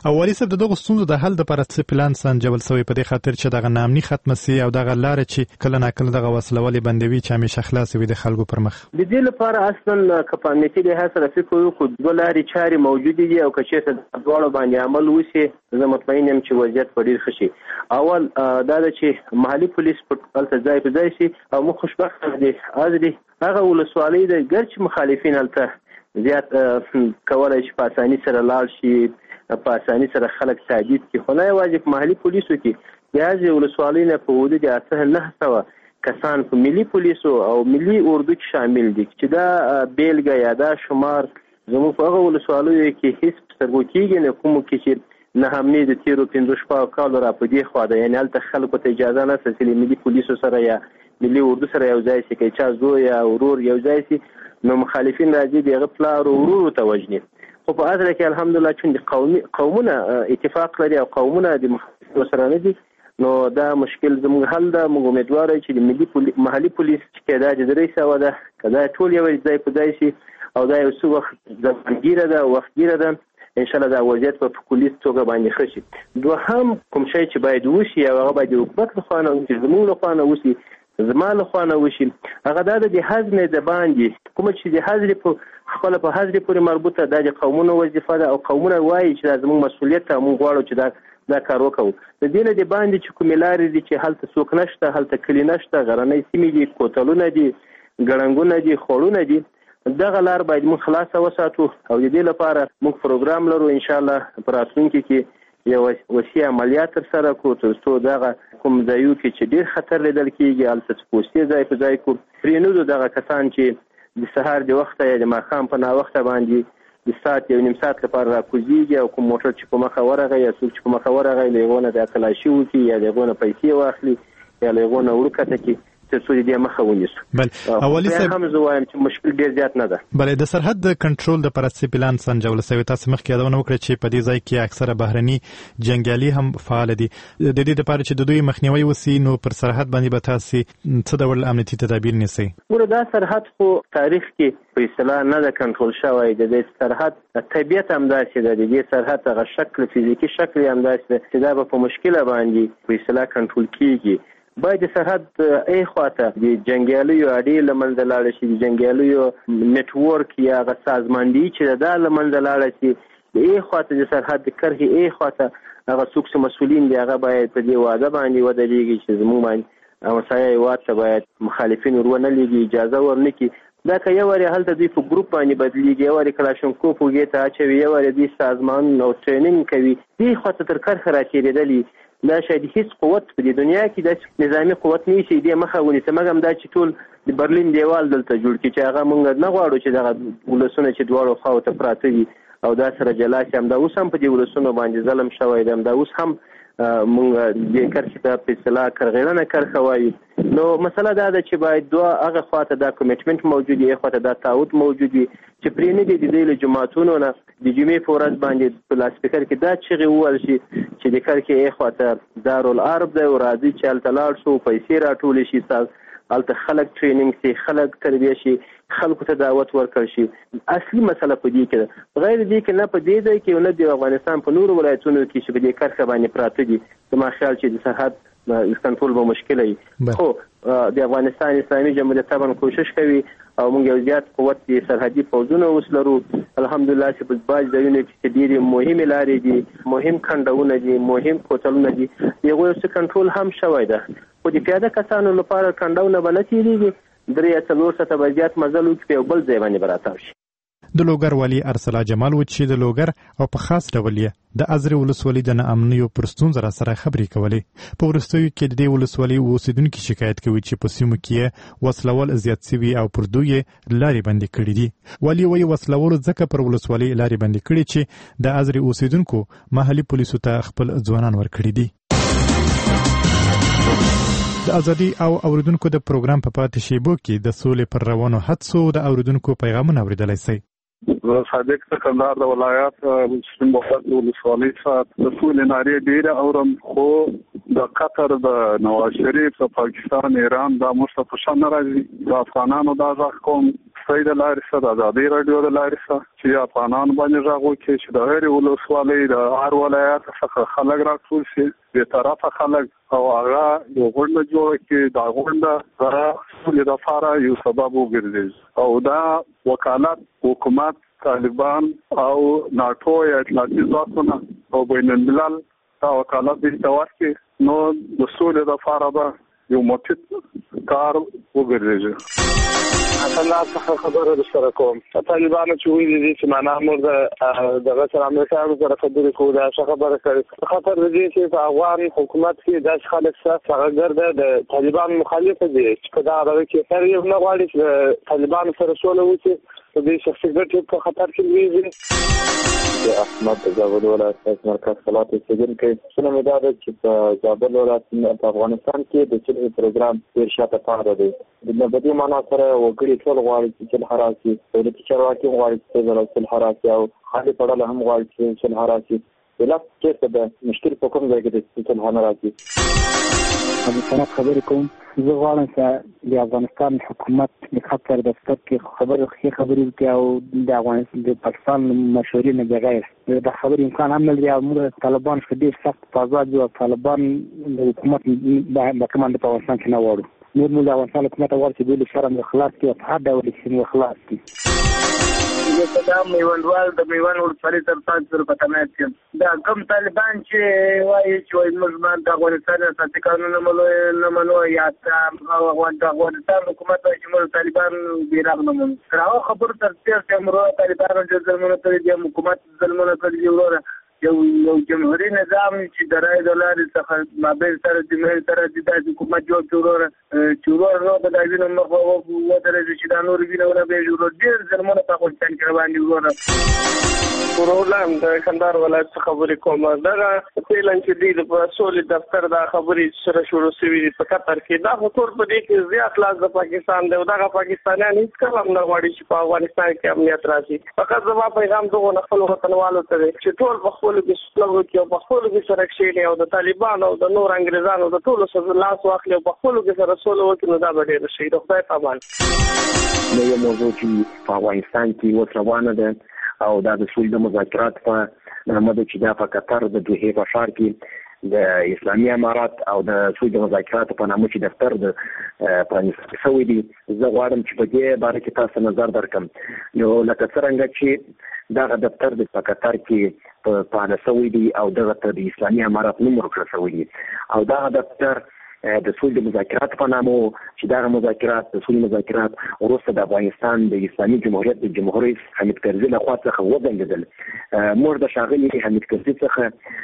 اولی صاحب دغه ستونزو د حل لپاره څه پلان سنجول شوی په دې خاطر چې دغه ناامني ختمه سي او دغه لار چې کله ناکله دغه وسلوالې بندوي چې همیشه خلاص وي د خلکو پر مخ؟ د دې لپاره اصلا کپامنټي د هڅه فکر وکړو دوه لارې چارې موجودې دي او که چېرته دواړو باندې عمل وشي زه مطمئن یم چې وضعیت به ډېر ښه شي. اول دا ده چې محلي پولیس هلته ځای په ځای شي او موږ خوشبخته دي هغه ولسوالۍ د ګرچې مخالفین هلته زیات کولی شي په اساني سره لاړ شي په اساني سره خلک ثابت کړي خو نه یوازې په محلي پولیسو کې د هغې ولسوالۍ نه په حدود 900 کسان په ملي پولیسو او ملي اردو کې شامل دي چې دا بیلګه یا دا شمار زموږ په هغه ولسوالیو کې هېڅ په سترګو کېږي نه کومو کې چې نه همنې د تېرو 15 کالو را په دې خوا ده یعنې هلته خلکو ته اجازه نشته چې له ملي پولیسو سره یا ملي اردو سره یو ځای شي که چا زوی یا ورور یو ځای شي نو مخالفین راځي د هغه پلار او ورورو ته وژني. خو په اصل کې الحمدلله چې قومونه اتفاق لري او قومونه د مخالفینو سره نه دي نو دا مشکل زموږ حل ده. موږ امیدوار یو چې د محلي پولیس چې دا د 300 ده که دا ټول یو ځای په ځای شي او دا یو څه وخت زمانګیره ده وختګیره ده انشاءالله دا وضعیت په کلي توګه باندې ښه شي. دوهم کوم شی چې باید وشي او هغه باید د حکومت لخوا نه وشي زموږ لخوا نه وشي زما لخوا نه وشي هغه دا د هضمې د باندې کومه چې د هضمې په خپله په هضمې پورې مربوطه دا د قومونو وظیفه ده او قومونه وایي چې دا زموږ مسؤلیت ده موږ غواړو چې دا کار وکړو. د دې نه د باندې چې کومې لارې دي چې هلته څوک نشته هلته کلي نشته غرنۍ سیمې دي کوتلونه دي ګړنګونه دي خوړونه دي دغه لار باید موږ خلاصه وساتو او د دې لپاره موږ پروګرام لرو انشاءالله په راتلونکي کې یو وسیع عملیات ترسره کړو تر څو دغه کوم ځایو کې چې ډېر خطر لیدل کېږي هلته پوستې ځای په ځای کړو پرېنږدو دغه کسان چې د سهار د وخته یا د ماښام په ناوخته باندې د ساعت یو نیم ساعت لپاره راکوزېږي او کوم موټر چې په مخه ورغی یا څوک چې په مخه ورغی له هغو نه د تلاشي وکړي یا د هغو نه پیسې واخلي یا له هغو نه وړکته کړي تر څو دې مخه ونیسو. بل اولي صاحب هم زه وایم چې مشکل ډېر زیات نه ده. بل د سرحد کنټرول د پرستی پلان سنجول شوی تاسو مخکې یادونه وکړه چې په دې ځای کې اکثره بهرني جنګیالي هم فعال دي د دې لپاره چې د دوی مخنیوي وسی نو پر سرحد باندې به تاسو څه ډول امنیتي تدابیر نیسئ؟ ګوره دا سرحد خو تاریخ کې په اصطلاح نه ده کنټرول شوی د دې سرحد طبیعت همداسې ده د دې سرحد هغه شکل فزیکي شکل یې همداسې ده چې دا به په مشکله باندې په اصطلاح کنټرول کېږي. باید د سرحد ای خواته د جنګیالیو اډې له منځه لاړه شي د جنګیالیو نیټورک یا هغه سازماندهي چې دا له منځه لاړه شي د ای خواته د سرحد د کرښې ای خواته هغه څوک چې مسؤلین دي هغه باید په دې واده باندې ودرېږي چې زموږ باندې همسایه هېواد ته باید مخالفین ورونه لېږي اجازه ورنه کړي دا که یو وارې هلته دوی په ګروپ باندې بدلېږي یو وارې کلاشنکوف اوږې ته اچوي یو وارې دوی سازمان او ټریننګ کوي دې خواته تر کرښه راتېرېدلي دا شاید هیڅ قوت په دې دنیا کې داسې نظامي قوت نه شي دې مخه ونیسي مګر دا چې ټول د برلین دیوال دلته جوړ کړي چې هغه موږ نه غواړو چې دغه ولسونه چې دواړو خواو ته پراته دي او دا سره جلا شي همدا اوس هم په دې ولسونو باندې ظلم شوی دی همدا اوس هم موږ دې کرښې ته په اصطلاح کرغېړنه کرښه وایو نو مسله دا ده چې باید دوه هغه خواته دا کمیټمنټ موجود وي خواته دا تعهد موجود وي چې پرې نه دي د دې له جماعتونو نه د جمعې په ورځ باندې په لاسپیکر کې دا چغې وویل شي چې د کرښې خواته دارالعرب دی او راځي چې هلته لاړ شو پیسې راټولې شي هلته خلک ټریننګ شي خلک تربیه شي خلکو ته دعوت ورکړ شي اصلي مسله په دې کې ده غیر دې کې نه په دې ځای کې نه د افغانستان په نورو ولایتونو کې چې په دې کرښه باندې پراته دي زما خیال چې د سرحد کنټرول به مشکله وي خو د افغانستان اسلامي جمهوریت طبعا کوشش کوي او موږ یو زیات قوت د سرحدي پوځونه اوس لرو الحمدلله چې په بعض ځایونو کې ډېرې مهمې لارې دي مهم کنډونه دي مهم کوتلونه دي د هغوی څه کنټرول هم شوی ده خو د پیاده کسانو لپاره کنډونه به نه تېرېږي 3 ساعته به زیات مزل وکړي په یو بل ځای باندې به راتاو شي. د لوګر والي ارسلا جمال و چې د لوګر او په خاص ډول یې د ازرې ولسوالۍ د ناامنیو پر ستونزو سره خبرې کولې په وروستیو کې د دې ولسوالۍ اوسیدونکي شکایت کوي چې په سیمو کې وسلوال زیات سوي او پر دوی لارې بندې کړې دي والي وایي وسلوالو ځکه پر ولسوالۍ لارې بندې کړې چې د ازرې اوسیدونکو محلي پولیسو ته خپل ځوانان ورکړي دي. د ازادي او اوریدونکو د پروګرام په پاتې شیبو کې د سولې پر روانو هڅو د اوریدونکو پیغامونه اوریدلای شئ. صادق کندهار د ولایت مسلم بخت ولسوالۍ څخه د سولې نارې ډېره اورم خو د قطر د نواز شریف د پاکستان ایران د مستقشن راځي د افغانانو د ځخ کوم ولسوالۍ د لارې څخه د ازادي رادیو د لارې څخه چې افغانان باندې راغو کې چې د هرې ولسوالۍ د هر ولایت څخه خلک راټول شي به طرفه خلک او هغه یو غونډه جوړه کړي دا غونډه د لپاره یو سبب وګرځي او دا وکالت حکومت طالبان او ناتو یا اطلاعاتي ځواکونه او بین الملل دا وکالت دې ورکړي نو د سولې لپاره به یو مفید کار وګرځي. الله څخه خبره سره کوم طالبانو چې ویلي دي چې معنا موږ د غیر امریکایانو سره خبرې کوو دا خبره کوي خاطر دې چې په افغان حکومت کې د خلک سره څنګه د طالبان مخالف دي چې په دا اړه کې هر یو نه غواړي چې طالبان سره سوله وکړي د شخصي ګټو په خطر کې وي. احمد زابل ولایت مرکز صلات سجن کې څنګه مدار چې په زابل ولایت په افغانستان کې د چلې پروګرام ډیر شاته پاره دی د بدی معنا سره وګړي ټول غواړي چې حراسي دولتي چارواکي غواړي چې حراسي او خالي پړل هم غواړي چې حراسي بلکې چې د مشکل په کوم ځای کې د حراسي افغانستان خبرې کوم زه غواړم چې د افغانستان حکومت د خطر دفتر کې خبرې وکړي او د افغانستان د پاکستان مشورې نه بغیر د خبرې امکان هم نه لري او موږ طالبان څخه ډېر سخت فساد او طالبان د حکومت د کمانډ په افغانستان کې نه وړو نور موږ د افغانستان حکومت غواړي چې د شرم اخلاص کې په هر ډول کې اخلاص کې دا میوندوال د میوند ولسوالۍ تر څنګ په تمات کې دا کم طالبان چې وایي چې موږ د افغانستان اساسي قانون نه منو یا د افغانستان حکومت چې موږ طالبان بیرغ نه منو راو خبر تر څیر چې موږ طالبان د ظلمونو تر دې حکومت ظلمونو کوي ورته یو جمهوریت نظام چې درای دولار څخه مابین سره د مهر سره د حکومت جوړ نو د دایو نو په وته چې دا نور وینونه به جوړ ډیر ظلمونه په افغانستان کې روان دي ورته پروګرام د کندهار ولایت خبرې کوم دا پیلن چې د سولې دفتر دا خبرې سره شروع شوې په قطر کې دا خطر په دې کې زیات لاس د پاکستان دی دا پاکستانیان هیڅ کله هم نه غواړي چې په افغانستان کې امنیت راشي فقط زما پیغام دغه خپل وطنوالو ته چې ټول په خپل کې سلوګ کې په خپل کې سره کېنی او د طالبان او د نور انګريزانو د ټولو سره لاس واخلي او په خپل کې سره سولو وکړي نو دا به ډېر شي د خدای په امان. نو یو موضوع چې په افغانستان کې اوس روانه ده او دا د سولې د مذاکرات په نامه ده چې دا په قطر د دوحې په ښار کې د اسلامي امارات او د سولې د مذاکراتو په نامه چې دفتر د پرانیستل شوی دی زه غواړم چې په دې باره کې تاسو نظر درکړم نو لکه څرنګه چې دغه دفتر د قطر کې په فعال شوی دی او دغه ته د اسلامي امارات نوم ورکړل شوی دی او دغه دفتر د سولې مذاکرات په نامه چې دغه مذاکرات د سولې مذاکرات وروسته د افغانستان د اسلامي جمهوریت د جمهور رئیس حمید کرزي له خوا څخه وځنډېدل موږ د ښاغلي حمید کرزي څخه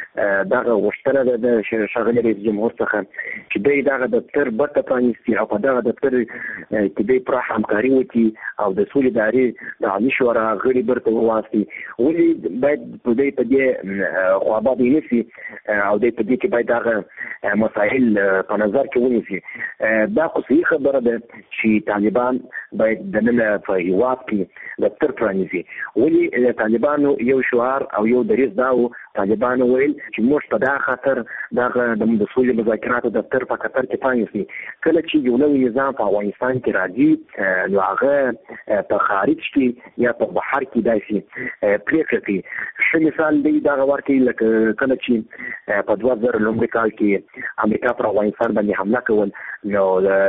دغه غوښتنه ده د ښاغلي رئیس جمهور څخه چې دوی دغه دفتر بېرته پرانیستي او په دغه دفتر کې دوی پراخ همکاري وکړي او د سولې ادارې د عامې شورا غړي بېرته وواستي ولې باید دوی په دې خوابادۍ نه شي او دوی په دې کې باید دغه مسایل په نظر کې ونیسي دا خو صحیح خبره ده چې طالبان باید دننه په هیواد کې دفتر پرانیزي ولې طالبانو یو شعار او یو دریځ دا و طالبانو ویل چې موږ په دا خاطر دغه د سولې مذاکراتو دفتر په قطر کې پرانیزي کله چې یو نوی نظام په افغانستان کې راځي نو هغه په خارج کې یا په بهر کې داسې پرېکړه کوي ښه مثال دی دغه ورکوي لکه کله چې په 2000 لومړي کال کې امریکا پر افغانستان باندې حمله کول نو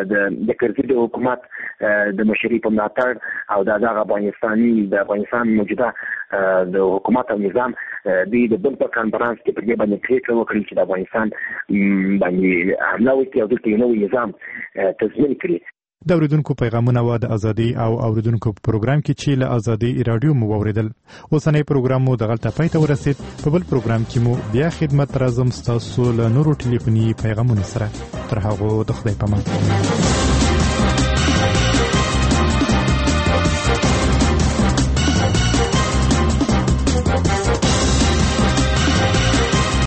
د کرزي د حکومت د مشري په ملاتړ او د افغانستان موجوده د حکومت او نظام د بل په کانفرنس کې په دې باندې پریکړه وکړي چې د افغانستان باندې حمله وکړي او دلته یو نوی نظام تضمین کړي. د اوریدونکو پیغامونه و د ازادي او اوریدونکو په پروګرام کې چې له ازادي رادیو مو اوریدل اوسنۍ پروګرام مو دغلطه پای ته ورسید په بل پروګرام کې مو بیا خدمت راځم تاسو له نورو ټلیفوني پیغامونو سره تر هغه د خدای پامان.